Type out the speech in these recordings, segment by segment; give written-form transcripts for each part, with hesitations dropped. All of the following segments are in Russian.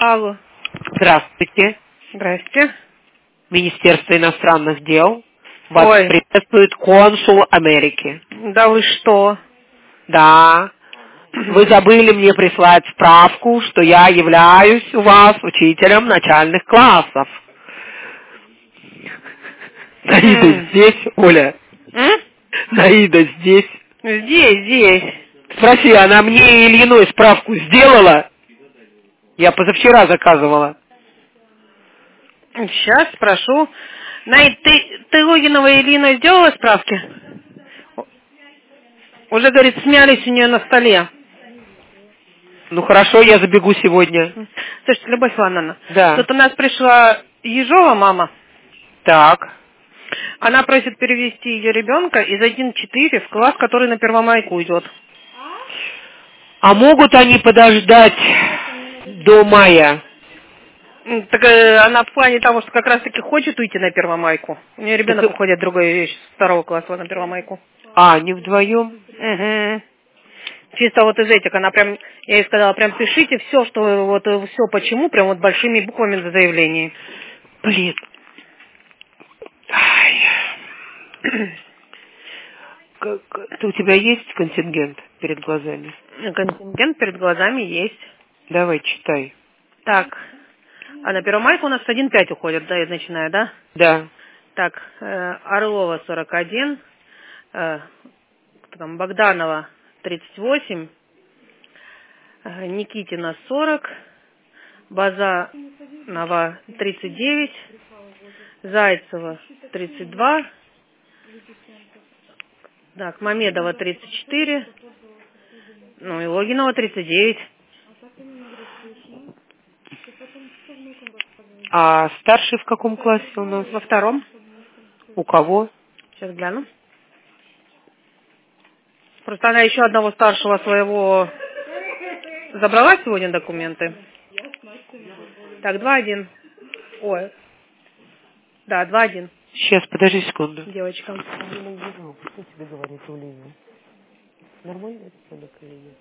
Алло. Здравствуйте. Здрасте. Министерство иностранных дел. Вас Ой. приветствует консул Америки. Да вы что? Да. Вы забыли мне прислать справку, что я являюсь у вас учителем начальных классов. Наида здесь, Оля? Наида здесь? Здесь. Спроси, она мне Ильиной справку сделала? Я позавчера заказывала. Сейчас спрошу. Наид, ты Логинова Ильина сделала справки? Уже, говорит, смялись у нее на столе. Ну хорошо, я забегу сегодня. Слушайте, Любовь Ивановна, Да. тут у нас пришла Ежова мама. Так. Она просит перевести ее ребенка из 1-4 в класс, который на Первомайку идет. А могут они подождать до мая? Так она в плане того, что как раз-таки хочет уйти на Первомайку. У нее ребенок Так... уходит другой вещь с 2 класса на Первомайку. А, не вдвоем? Угу. Чисто вот из этих, она прям, я ей сказала, прям пишите все, что вот все почему, прям вот большими буквами в заявлении. Блин. Ай. У тебя есть контингент перед глазами? Контингент перед глазами есть. Давай, читай. Так, а на Первомайку у нас 1,5 уходит, да, я начинаю, да? Да. Так, Орлова 41, там, Богданова 38, Никитина 40, Базанова 39, Зайцева 32, так, Мамедова 34, ну и Логинова 39. А старший в каком классе у нас? Во 2. У кого? Сейчас гляну. Просто она еще одного старшего своего забрала сегодня документы. Так, 2-1. Ой. Да, 2-1. Сейчас, подожди секунду. Девочка. Что тебе говорит Улина? Нормально ребенок или нет?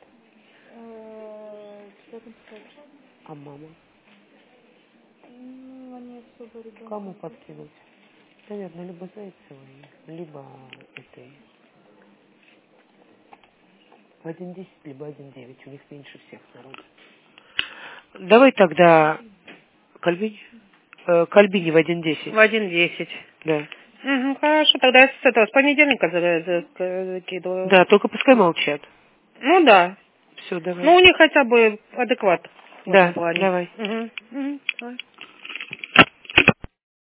А мама? Кому подкинуть? Наверное, либо Зайцевой, либо этой. 1,10, либо 1,9. У них меньше всех народу. Давай тогда Кальбини в 1,10. В 1:10. Да. Угу, хорошо, тогда я с этого, с понедельника закидываю. Да, только пускай молчат. Ну да. Все, давай. Ну у них хотя бы адекват в Да, этом плане. давай. Угу.